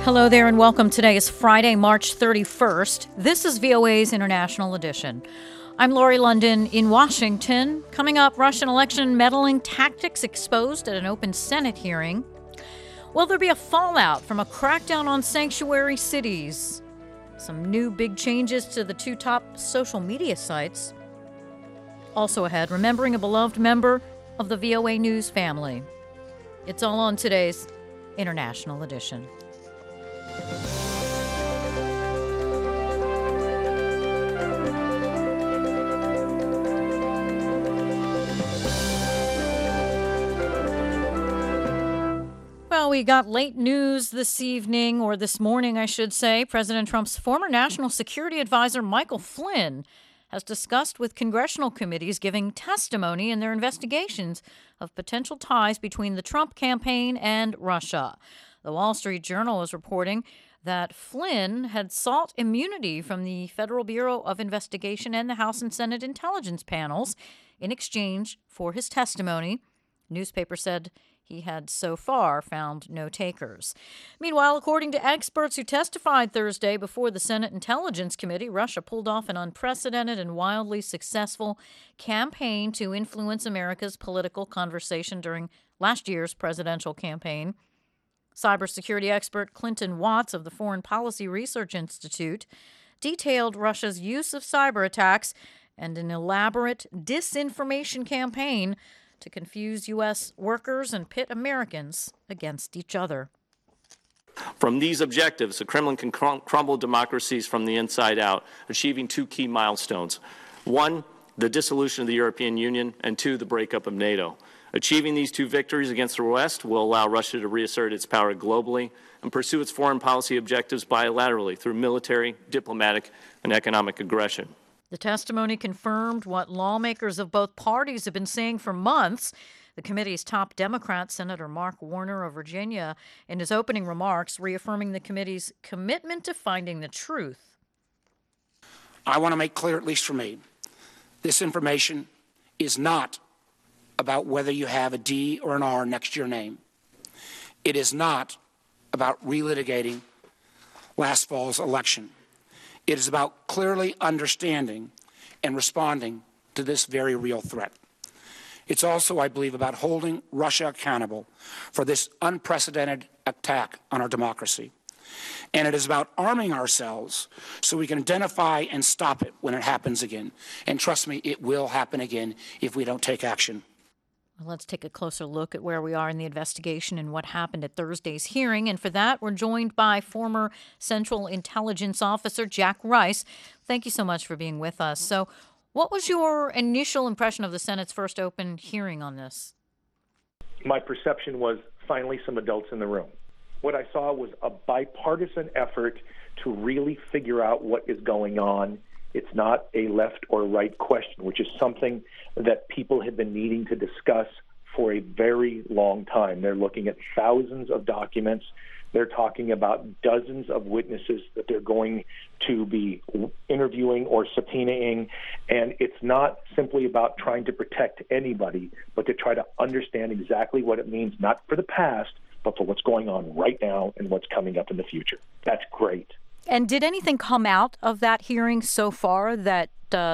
Hello there and welcome. Today is Friday, March 31st. This is VOA's International Edition. I'm Lori London in Washington. Coming up, Russian election meddling tactics exposed at an open Senate hearing. Will there be a fallout from a crackdown on sanctuary cities? Some new big changes to the two top social media sites. Also ahead, remembering a beloved member of the VOA News family. It's all on today's International Edition. Well, we got late news this evening, or this morning, I should say. President Trump's former National Security Advisor, Michael Flynn, has discussed with congressional committees giving testimony in their investigations of potential ties between the Trump campaign and Russia. The Wall Street Journal is reporting that Flynn had sought immunity from the Federal Bureau of Investigation and the House and Senate intelligence panels in exchange for his testimony. The newspaper said he had so far found no takers. Meanwhile, according to experts who testified Thursday before the Senate Intelligence Committee, Russia pulled off an unprecedented and wildly successful campaign to influence America's political conversation during last year's presidential campaign. Cybersecurity expert Clinton Watts of the Foreign Policy Research Institute detailed Russia's use of cyber attacks and an elaborate disinformation campaign to confuse U.S. workers and pit Americans against each other. From these objectives, the Kremlin can crumble democracies from the inside out, achieving two key milestones. One, the dissolution of the European Union, and two, the breakup of NATO. Achieving these two victories against the West will allow Russia to reassert its power globally and pursue its foreign policy objectives bilaterally through military, diplomatic, and economic aggression. The testimony confirmed what lawmakers of both parties have been saying for months. The committee's top Democrat, Senator Mark Warner of Virginia, in his opening remarks, reaffirming the committee's commitment to finding the truth. I want to make clear, at least for me, this information is not about whether you have a D or an R next to your name. It is not about relitigating last fall's election. It is about clearly understanding and responding to this very real threat. It's also, I believe, about holding Russia accountable for this unprecedented attack on our democracy. And it is about arming ourselves so we can identify and stop it when it happens again. And trust me, it will happen again if we don't take action. Let's take a closer look at where we are in the investigation and what happened at Thursday's hearing. And for that, we're joined by former Central Intelligence Officer Jack Rice. Thank you so much for being with us. So what was your initial impression of the Senate's first open hearing on this? My perception was finally some adults in the room. What I saw was a bipartisan effort to really figure out what is going on. It's not a left or right question, which is something that people have been needing to discuss for a very long time. They're looking at thousands of documents. They're talking about dozens of witnesses that they're going to be interviewing or subpoenaing. And it's not simply about trying to protect anybody, but to try to understand exactly what it means, not for the past, but for what's going on right now and what's coming up in the future. That's great. And did anything come out of that hearing so far that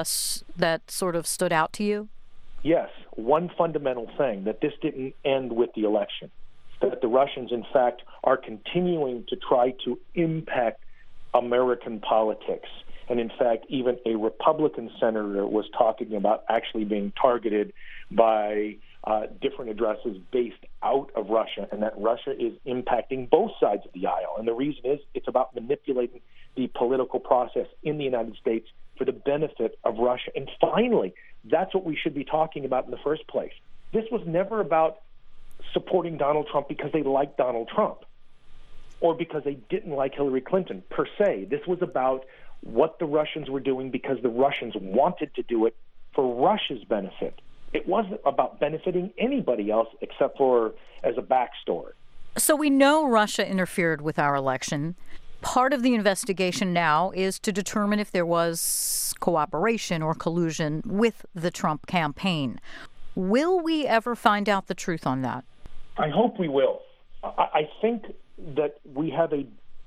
sort of stood out to you? Yes. One fundamental thing, that this didn't end with the election, that the Russians, in fact, are continuing to try to impact American politics. And in fact, even a Republican senator was talking about actually being targeted by different addresses based out of Russia, and that Russia is impacting both sides of the aisle. And the reason is it's about manipulating the political process in the United States for the benefit of Russia. And finally, that's what we should be talking about in the first place. This was never about supporting Donald Trump because they liked Donald Trump or because they didn't like Hillary Clinton per se. This was about what the Russians were doing because the Russians wanted to do it for Russia's benefit. It wasn't about benefiting anybody else except for as a backstory. So we know Russia interfered with our election. Part of the investigation now is to determine if there was cooperation or collusion with the Trump campaign. Will we ever find out the truth on that? I hope we will. I think that we have a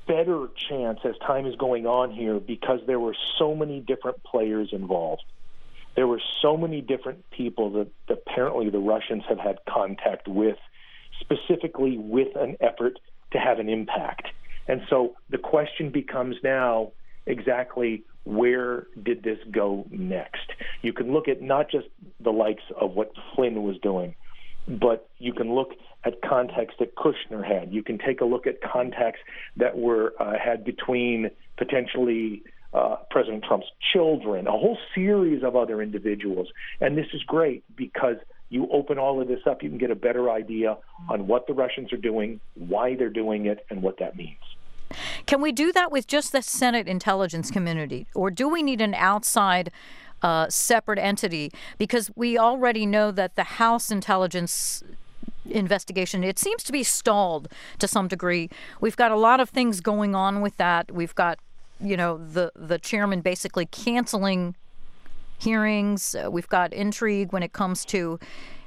better chance as time is going on here because there were so many different players involved. There were so many different people that apparently the Russians have had contact with, specifically with an effort to have an impact. And so the question becomes now exactly where did this go next? You can look at not just the likes of what Flynn was doing, but you can look at contacts that Kushner had. You can take a look at contacts that were had between potentially President Trump's children, a whole series of other individuals. And this is great because you open all of this up, you can get a better idea on what the Russians are doing, why they're doing it, and what that means. Can we do that with just the Senate Intelligence Committee, or do we need an outside separate entity? Because we already know that the House Intelligence investigation, it seems to be stalled to some degree. We've got a lot of things going on with that. We've got, the chairman basically canceling hearings. We've got intrigue when it comes to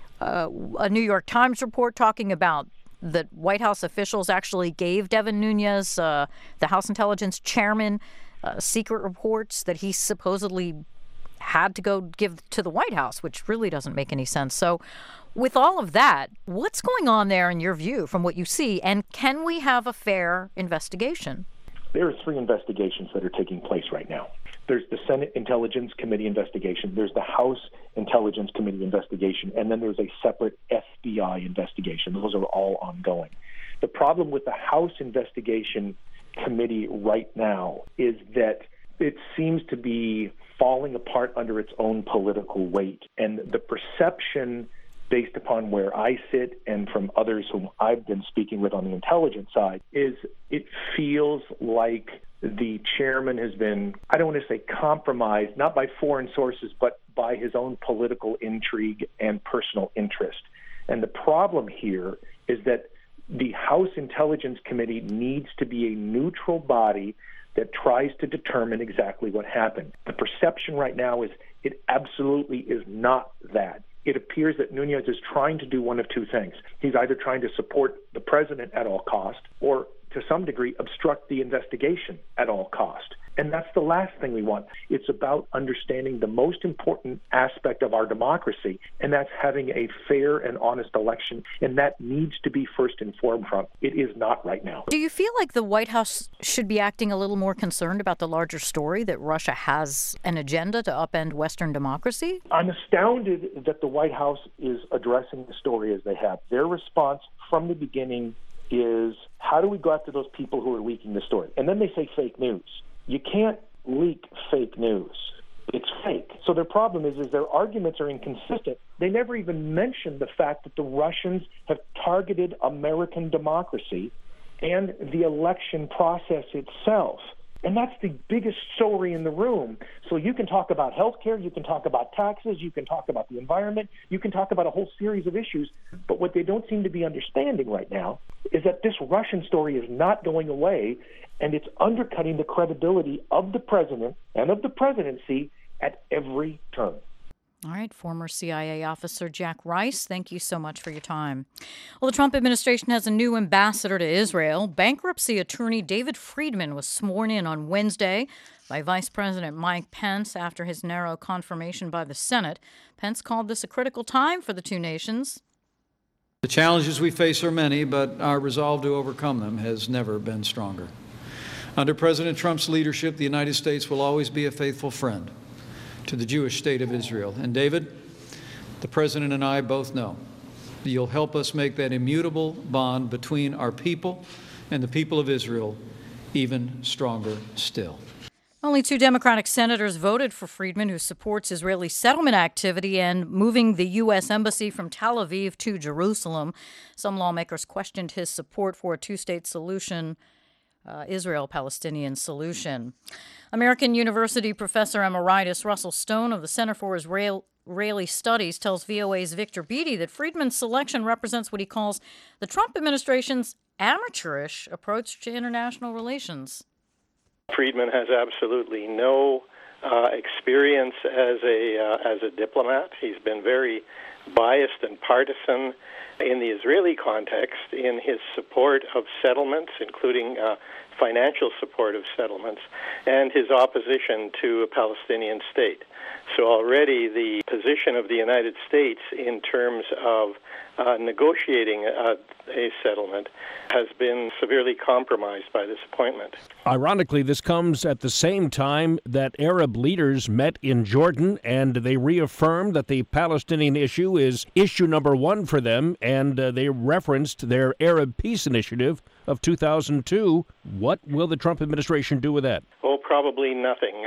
a New York Times report talking about that White House officials actually gave Devin Nunes, the House Intelligence Chairman, secret reports that he supposedly had to go give to the White House, which really doesn't make any sense. So with all of that, what's going on there in your view from what you see? And can we have a fair investigation? There are 3 investigations that are taking place right now. There's the Senate Intelligence Committee investigation, there's the House Intelligence Committee investigation, and then there's a separate FBI investigation. Those are all ongoing. The problem with the House Investigation Committee right now is that it seems to be falling apart under its own political weight. And the perception, based upon where I sit and from others whom I've been speaking with on the intelligence side, is it feels like the chairman has been, I don't want to say compromised, not by foreign sources, but by his own political intrigue and personal interest. And the problem here is that the House Intelligence Committee needs to be a neutral body that tries to determine exactly what happened. The perception right now is it absolutely is not that. It appears that Nunes is trying to do one of 2 things. He's either trying to support the president at all cost or, to some degree, obstruct the investigation at all cost. And that's the last thing we want. It's about understanding the most important aspect of our democracy, and that's having a fair and honest election. And that needs to be first and foremost. It is not right now. Do you feel like the White House should be acting a little more concerned about the larger story that Russia has an agenda to upend Western democracy? I'm astounded that the White House is addressing the story as they have. Their response from the beginning is, how do we go after those people who are leaking the story? And then they say fake news. You can't leak fake news. It's fake. So their problem is their arguments are inconsistent. They never even mention the fact that the Russians have targeted American democracy and the election process itself. And that's the biggest story in the room. So you can talk about healthcare, you can talk about taxes, you can talk about the environment, you can talk about a whole series of issues. But what they don't seem to be understanding right now is that this Russian story is not going away, and it's undercutting the credibility of the president and of the presidency at every turn. All right, former CIA officer Jack Rice, thank you so much for your time. Well, the Trump administration has a new ambassador to Israel. Bankruptcy attorney David Friedman was sworn in on Wednesday by Vice President Mike Pence after his narrow confirmation by the Senate. Pence called this a critical time for the two nations. The challenges we face are many, but our resolve to overcome them has never been stronger. Under President Trump's leadership, the United States will always be a faithful friend to the Jewish state of Israel. And David, the President and I both know that you'll help us make that immutable bond between our people and the people of Israel even stronger still. Only 2 Democratic senators voted for Friedman, who supports Israeli settlement activity and moving the U.S. embassy from Tel Aviv to Jerusalem. Some lawmakers questioned his support for a 2-state solution, Israel-Palestinian solution. American University professor emeritus Russell Stone of the Center for Israeli Studies tells VOA's Victor Beatty that Friedman's selection represents what he calls the Trump administration's amateurish approach to international relations. Friedman has absolutely no experience as a diplomat. He's been very biased and partisan in the Israeli context in his support of settlements, including financial support of settlements, and his opposition to a Palestinian state. So already the position of the United States in terms of negotiating a settlement has been severely compromised by this appointment. Ironically, this comes at the same time that Arab leaders met in Jordan, and they reaffirmed that the Palestinian issue is issue number one for them, and they referenced their Arab Peace Initiative of 2002. What will the Trump administration do with that? Oh, probably nothing.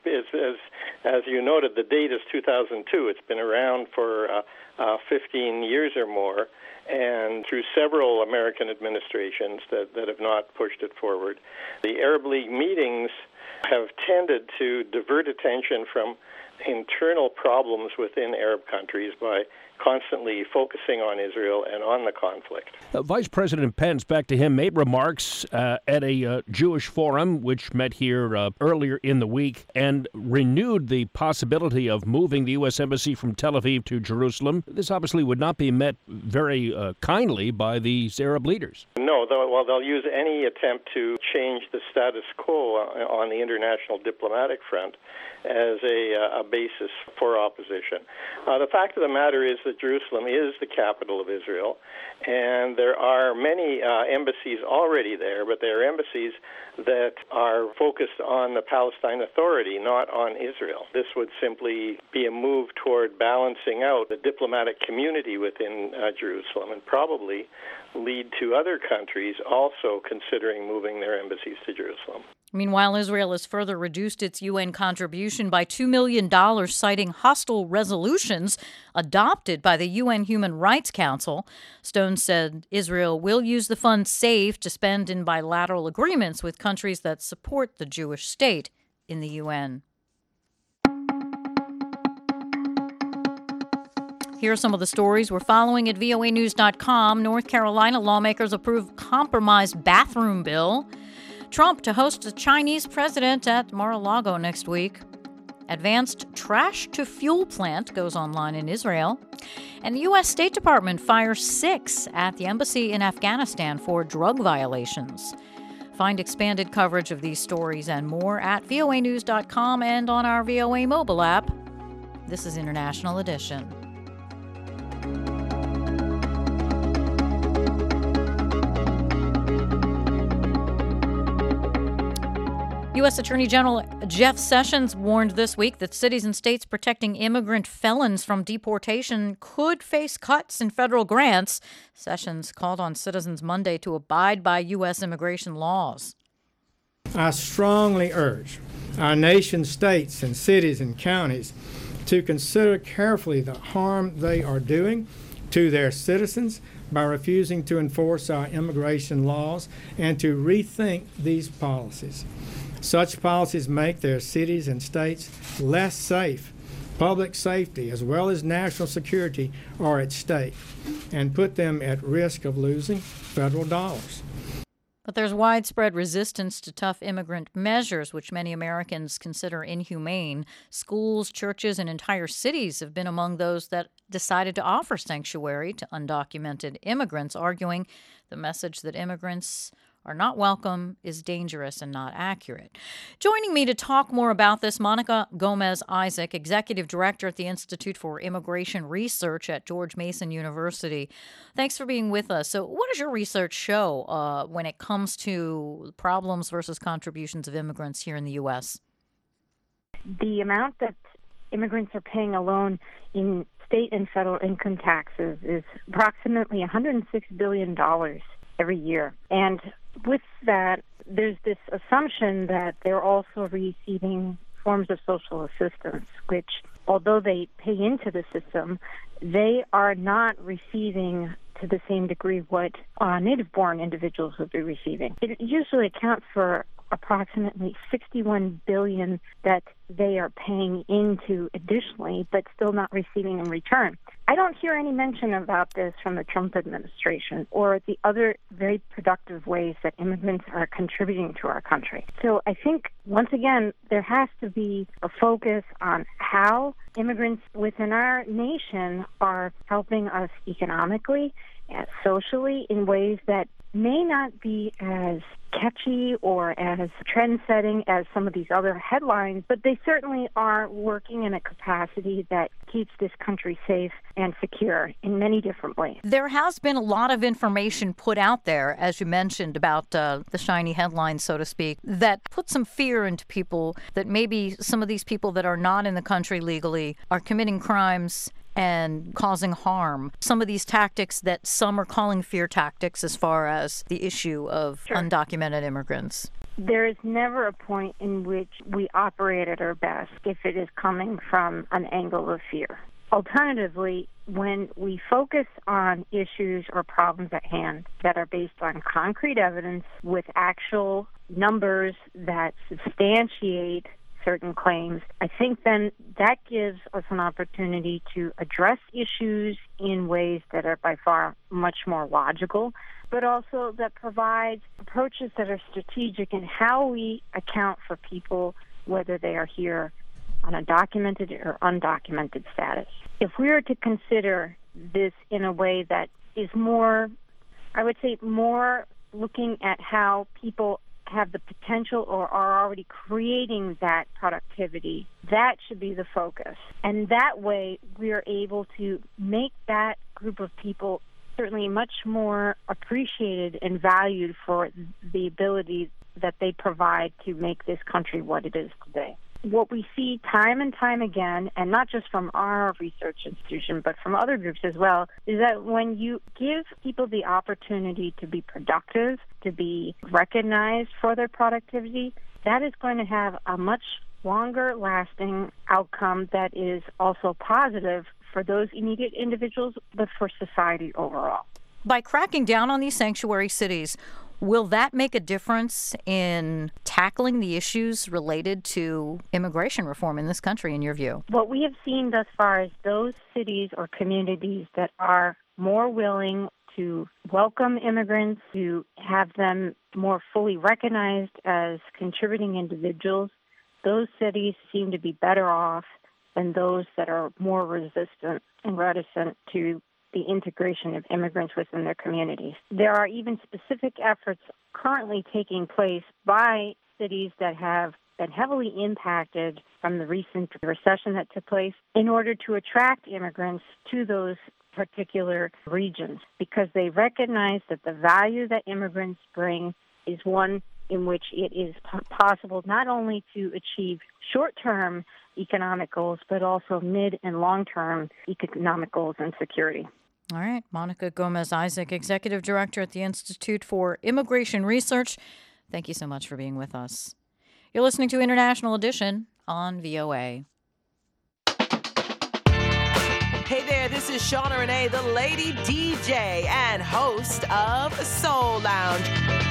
As you noted, the date is 2002. It's been around for 15 years or more, and through several American administrations that have not pushed it forward. The Arab League meetings have tended to divert attention from internal problems within Arab countries by constantly focusing on Israel and on the conflict. Vice President Pence, back to him, made remarks at a Jewish forum, which met here earlier in the week, and renewed the possibility of moving the U.S. Embassy from Tel Aviv to Jerusalem. This obviously would not be met very kindly by these Arab leaders. No, they'll use any attempt to change the status quo on the international diplomatic front as a basis for opposition. The fact of the matter is that Jerusalem is the capital of Israel, and there are many embassies already there, but they are embassies that are focused on the Palestine Authority, not on Israel. This would simply be a move toward balancing out the diplomatic community within Jerusalem, and probably lead to other countries also considering moving their embassies to Jerusalem. Meanwhile, Israel has further reduced its UN contribution by $2 million, citing hostile resolutions adopted by the UN Human Rights Council. Stone said Israel will use the funds saved to spend in bilateral agreements with countries that support the Jewish state in the UN. Here are some of the stories we're following at voanews.com. North Carolina lawmakers approve compromised bathroom bill. Trump to host a Chinese president at Mar-a-Lago next week. Advanced trash-to-fuel plant goes online in Israel. And the U.S. State Department fires 6 at the embassy in Afghanistan for drug violations. Find expanded coverage of these stories and more at voanews.com and on our VOA mobile app. This is International Edition. U.S. Attorney General Jeff Sessions warned this week that cities and states protecting immigrant felons from deportation could face cuts in federal grants. Sessions called on citizens Monday to abide by U.S. immigration laws. I strongly urge our nation's states and cities and counties to consider carefully the harm they are doing to their citizens by refusing to enforce our immigration laws and to rethink these policies. Such policies make their cities and states less safe. Public safety as well as national security are at stake and put them at risk of losing federal dollars. But there's widespread resistance to tough immigrant measures, which many Americans consider inhumane. Schools, churches, and entire cities have been among those that decided to offer sanctuary to undocumented immigrants, arguing the message that immigrants are not welcome is dangerous and not accurate. Joining me to talk more about this, Monica Gomez-Isaac, Executive Director at the Institute for Immigration Research at George Mason University. Thanks for being with us. So what does your research show when it comes to problems versus contributions of immigrants here in the U.S.? The amount that immigrants are paying alone in state and federal income taxes is approximately $106 billion every year. And with that, there's this assumption that they're also receiving forms of social assistance, which, although they pay into the system, they are not receiving to the same degree what native-born individuals would be receiving. It usually accounts for approximately $61 billion that they are paying into additionally, but still not receiving in return. I don't hear any mention about this from the Trump administration or the other very productive ways that immigrants are contributing to our country. So I think, once again, there has to be a focus on how immigrants within our nation are helping us economically and socially in ways that may not be as catchy or as trend-setting as some of these other headlines, but they certainly are working in a capacity that keeps this country safe and secure in many different ways. There has been a lot of information put out there, as you mentioned, about the shiny headlines, so to speak, that put some fear into people that maybe some of these people that are not in the country legally are committing crimes and causing harm. Some of these tactics that some are calling fear tactics as far as the issue of undocumented immigrants. There is never a point in which we operate at our best if it is coming from an angle of fear. Alternatively, when we focus on issues or problems at hand that are based on concrete evidence with actual numbers that substantiate certain claims, I think then that gives us an opportunity to address issues in ways that are by far much more logical, but also that provides approaches that are strategic in how we account for people, whether they are here on a documented or undocumented status. If we were to consider this in a way that is more, I would say, more looking at how people have the potential or are already creating that productivity, that should be the focus. And that way, we are able to make that group of people certainly much more appreciated and valued for the ability that they provide to make this country what it is today. What we see time and time again, and not just from our research institution, but from other groups as well, is that when you give people the opportunity to be productive, to be recognized for their productivity, that is going to have a much longer lasting outcome that is also positive for those immediate individuals, but for society overall. By cracking down on these sanctuary cities, will that make a difference in tackling the issues related to immigration reform in this country, in your view? What we have seen thus far is those cities or communities that are more willing to welcome immigrants, to have them more fully recognized as contributing individuals, those cities seem to be better off than those that are more resistant and reticent to the integration of immigrants within their communities. There are even specific efforts currently taking place by cities that have been heavily impacted from the recent recession that took place in order to attract immigrants to those particular regions, because they recognize that the value that immigrants bring is one in which it is possible not only to achieve short-term economic goals, but also mid- and long-term economic goals and security. All right. Monica Gomez-Isaac, Executive Director at the Institute for Immigration Research. Thank you so much for being with us. You're listening to International Edition on VOA. Hey there, this is Shauna Renee, the Lady DJ and host of Soul Lounge.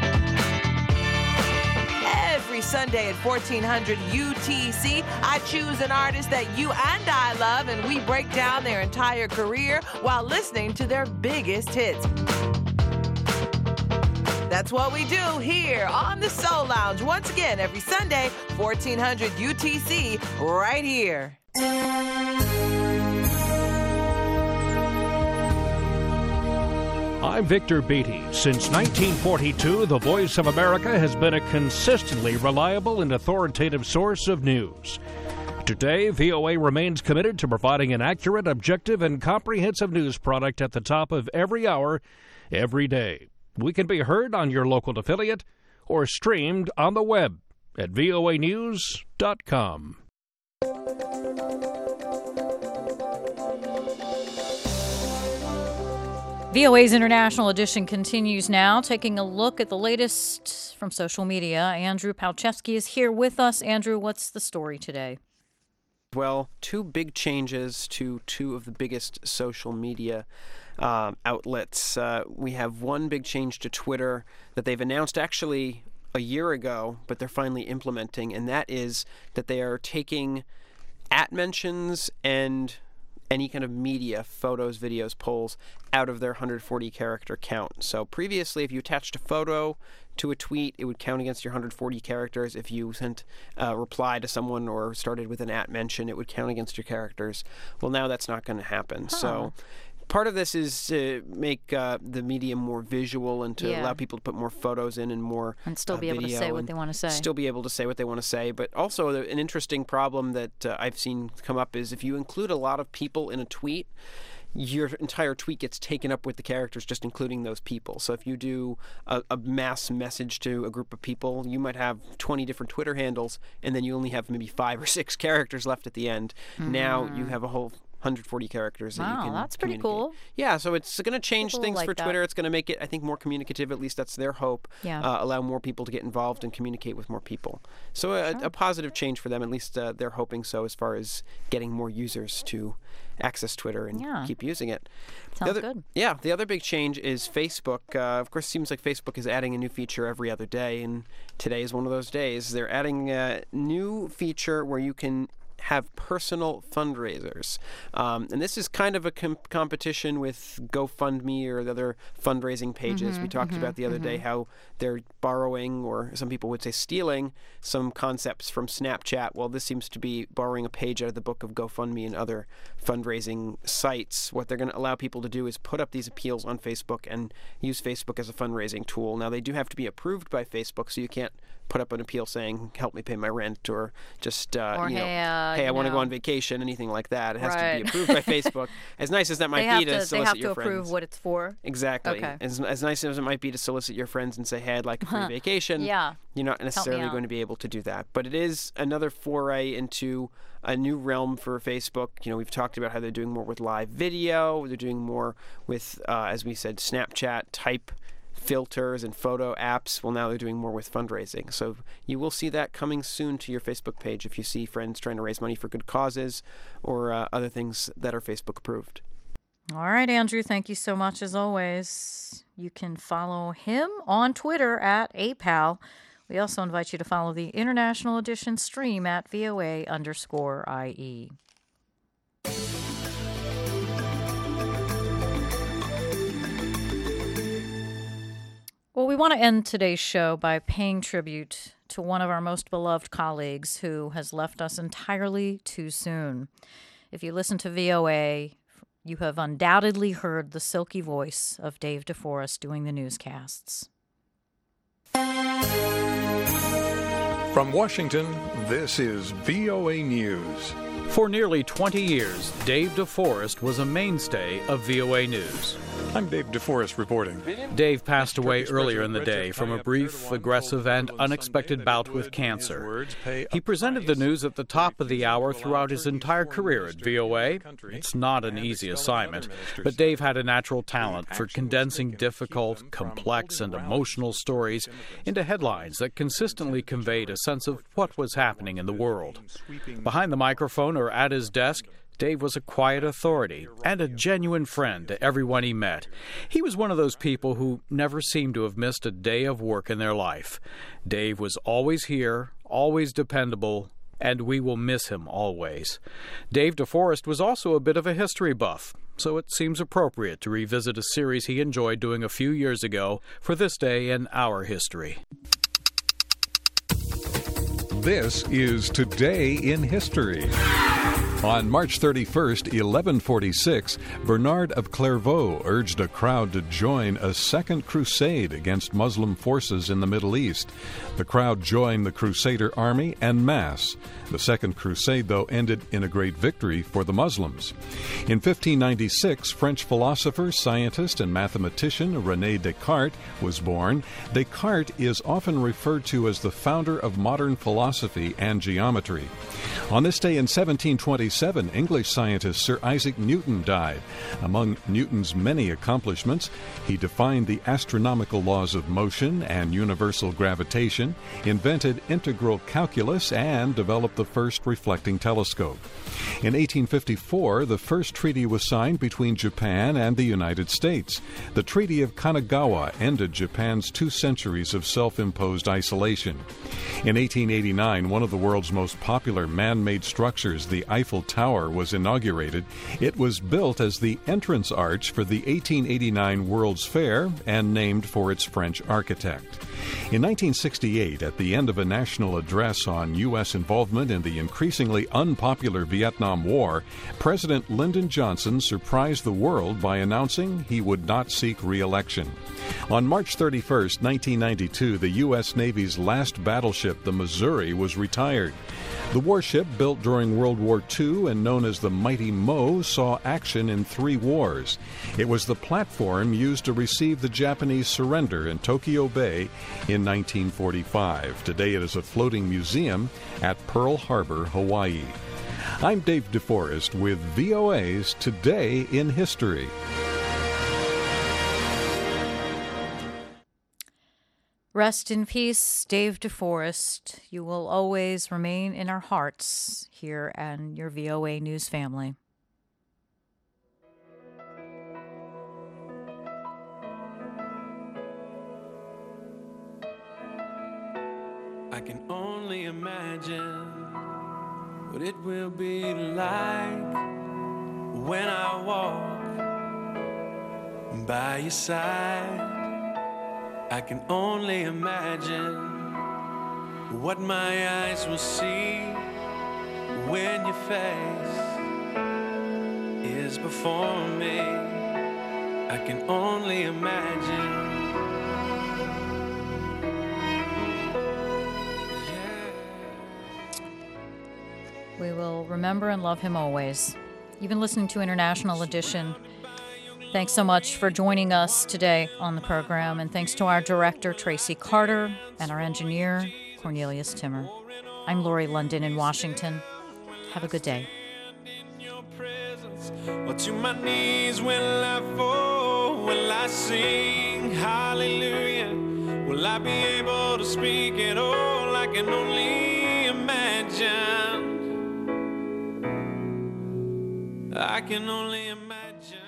Every Sunday at 1400 UTC, I choose an artist that you and I love, and we break down their entire career while listening to their biggest hits. That's what we do here on the Soul Lounge. Once again, every Sunday, 1400 UTC, right here. I'm Victor Beatty. Since 1942, the Voice of America has been a consistently reliable and authoritative source of news. Today, VOA remains committed to providing an accurate, objective, and comprehensive news product at the top of every hour, every day. We can be heard on your local affiliate or streamed on the web at voanews.com. VOA's International Edition continues now, taking a look at the latest from social media. Andrew Palczewski is here with us. Andrew, what's the story today? Well, two big changes to two of the biggest social media outlets. We have one big change to Twitter that they've announced actually a year ago, but they're finally implementing, and that is that they are taking @mentions and any kind of media, photos, videos, polls, out of their 140-character count. So previously, if you attached a photo to a tweet, it would count against your 140 characters. If you sent a reply to someone or started with an @mention, it would count against your characters. Well, now that's not going to happen. So part of this is to make the medium more visual and to allow people to put more photos in and more and still be able to say what they want to say. Still be able to say what they want to say. But also an interesting problem that I've seen come up is if you include a lot of people in a tweet, your entire tweet gets taken up with the characters just including those people. So if you do a mass message to a group of people, you might have 20 different Twitter handles, and then you only have maybe 5 or 6 characters left at the end. Now you have a whole 140 characters that you can that's pretty cool. Yeah, so it's going to change things like for that. Twitter. It's going to make it, I think, more communicative. At least that's their hope. Yeah. Allow more people to get involved and communicate with more people. So a positive change for them. At least they're hoping so as far as getting more users to access Twitter and keep using it. Sounds good. Yeah, the other big change is Facebook. Of course, it seems like Facebook is adding a new feature every other day, and today is one of those days. They're adding a new feature where you can have personal fundraisers. And this is kind of a competition with GoFundMe or the other fundraising pages. We talked about the other day how they're borrowing, or some people would say stealing, some concepts from Snapchat. Well, this seems to be borrowing a page out of the book of GoFundMe and other fundraising sites. What they're going to allow people to do is put up these appeals on Facebook and use Facebook as a fundraising tool. Now, they do have to be approved by Facebook, so you can't put up an appeal saying, help me pay my rent, or just, or, hey, I want to go on vacation, anything like that. It has to be approved by Facebook. As nice as that might be to solicit your friends. They have to approve what it's for. Exactly. Okay. As nice as it might be to solicit your friends and say, hey, I'd like a free vacation, you're not necessarily going to be able to do that. But it is another foray into a new realm for Facebook. We've talked about how they're doing more with live video. They're doing more with, as we said, Snapchat type filters and photo apps. Well, now they're doing more with fundraising. So you will see that coming soon to your Facebook page if you see friends trying to raise money for good causes or other things that are Facebook approved. All right, Andrew, thank you so much as always. You can follow him on Twitter @apal. We also invite you to follow the International Edition stream at VOA_IE. Well, we want to end today's show by paying tribute to one of our most beloved colleagues who has left us entirely too soon. If you listen to VOA, you have undoubtedly heard the silky voice of Dave DeForest doing the newscasts. From Washington, this is VOA News. For nearly 20 years, Dave DeForest was a mainstay of VOA News. I'm Dave DeForest reporting. Dave passed away earlier in the day from a brief, aggressive, and unexpected bout with cancer. He presented the news at the top of the hour throughout his entire career at VOA. It's not an easy assignment, but Dave had a natural talent for condensing difficult, complex, and emotional stories into headlines that consistently conveyed a sense of what was happening in the world. Behind the microphone or at his desk, Dave was a quiet authority and a genuine friend to everyone he met. He was one of those people who never seemed to have missed a day of work in their life. Dave was always here, always dependable, and we will miss him always. Dave DeForest was also a bit of a history buff, so it seems appropriate to revisit a series he enjoyed doing a few years ago for this day in our history. This is Today in History. On March 31st, 1146, Bernard of Clairvaux urged a crowd to join a second crusade against Muslim forces in the Middle East. The crowd joined the Crusader army en masse. The Second Crusade, though, ended in a great victory for the Muslims. In 1596, French philosopher, scientist, and mathematician René Descartes was born. Descartes is often referred to as the founder of modern philosophy and geometry. On this day in 1726, 1857, English scientist Sir Isaac Newton died. Among Newton's many accomplishments, he defined the astronomical laws of motion and universal gravitation, invented integral calculus, and developed the first reflecting telescope. In 1854, the first treaty was signed between Japan and the United States. The Treaty of Kanagawa ended Japan's 2 centuries of self-imposed isolation. In 1889, one of the world's most popular man-made structures, the Eiffel Tower, was inaugurated. It was built as the entrance arch for the 1889 World's Fair and named for its French architect. In 1968, at the end of a national address on U.S. involvement in the increasingly unpopular Vietnam War, President Lyndon Johnson surprised the world by announcing he would not seek re-election. On March 31, 1992, the U.S. Navy's last battleship, the Missouri, was retired. The warship, built during World War II and known as the Mighty Mo, saw action in 3 wars. It was the platform used to receive the Japanese surrender in Tokyo Bay in 1945. Today it is a floating museum at Pearl Harbor, Hawaii. I'm Dave DeForest with VOA's Today in History. Rest in peace, Dave DeForest. You will always remain in our hearts here and your VOA News family. I can only imagine what it will be like when I walk by your side. I can only imagine what my eyes will see when your face is before me. I can only imagine. We will remember and love him always. You've been listening to International Edition. Thanks so much for joining us today on the program, and thanks to our director, Tracy Carter, and our engineer, Cornelius Timmer. I'm Lori London in Washington. Have a good day. Or to my knees will I fall? Will I sing hallelujah? Will I be able to speak at all? I can only imagine. I can only imagine.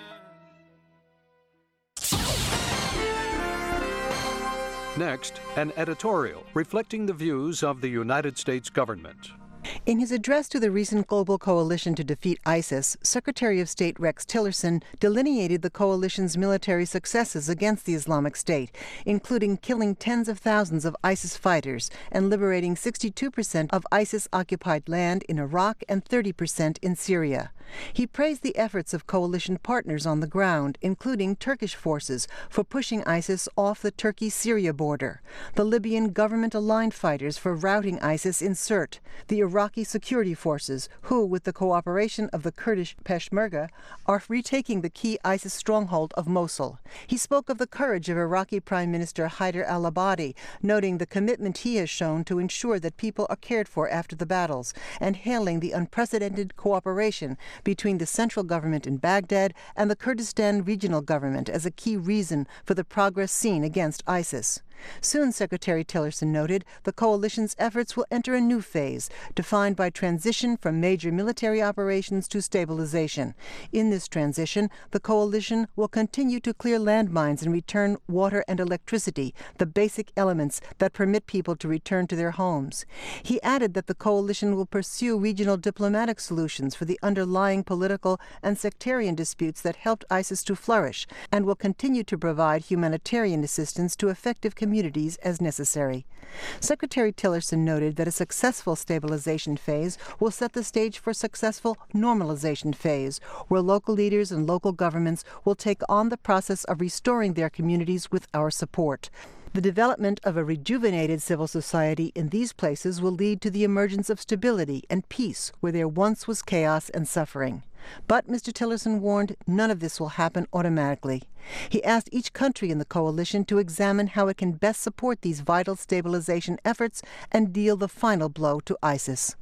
Next, an editorial reflecting the views of the United States government. In his address to the recent Global Coalition to Defeat ISIS, Secretary of State Rex Tillerson delineated the coalition's military successes against the Islamic State, including killing tens of thousands of ISIS fighters and liberating 62% of ISIS-occupied land in Iraq and 30% in Syria. He praised the efforts of coalition partners on the ground, including Turkish forces, for pushing ISIS off the Turkey-Syria border, the Libyan government-aligned fighters for routing ISIS in Sirte, the Iraqi security forces, who, with the cooperation of the Kurdish Peshmerga, are retaking the key ISIS stronghold of Mosul. He spoke of the courage of Iraqi Prime Minister Haider al-Abadi, noting the commitment he has shown to ensure that people are cared for after the battles, and hailing the unprecedented cooperation between the central government in Baghdad and the Kurdistan regional government as a key reason for the progress seen against ISIS. Soon, Secretary Tillerson noted, the coalition's efforts will enter a new phase, defined by transition from major military operations to stabilization. In this transition, the coalition will continue to clear landmines and return water and electricity, the basic elements that permit people to return to their homes. He added that the coalition will pursue regional diplomatic solutions for the underlying political and sectarian disputes that helped ISIS to flourish, and will continue to provide humanitarian assistance to effective communities as necessary. Secretary Tillerson noted that a successful stabilization phase will set the stage for a successful normalization phase, where local leaders and local governments will take on the process of restoring their communities with our support. The development of a rejuvenated civil society in these places will lead to the emergence of stability and peace where there once was chaos and suffering. But, Mr. Tillerson warned, none of this will happen automatically. He asked each country in the coalition to examine how it can best support these vital stabilization efforts and deal the final blow to ISIS.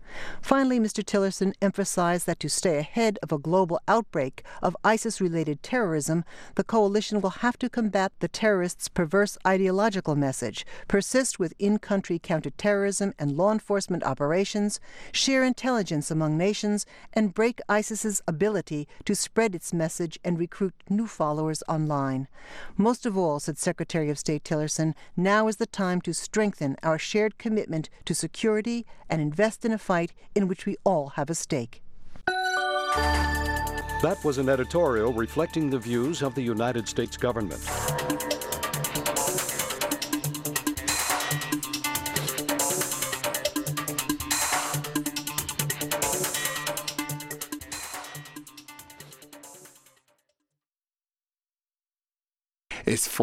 Finally, Mr. Tillerson emphasized that to stay ahead of a global outbreak of ISIS-related terrorism, the coalition will have to combat the terrorists' perverse ideological message, persist with in-country counterterrorism and law enforcement operations, share intelligence among nations, and break ISIS's ability to spread its message and recruit new followers online. Most of all, said Secretary of State Tillerson, now is the time to strengthen our shared commitment to security and invest in a fight in which we all have a stake. That was an editorial reflecting the views of the United States government.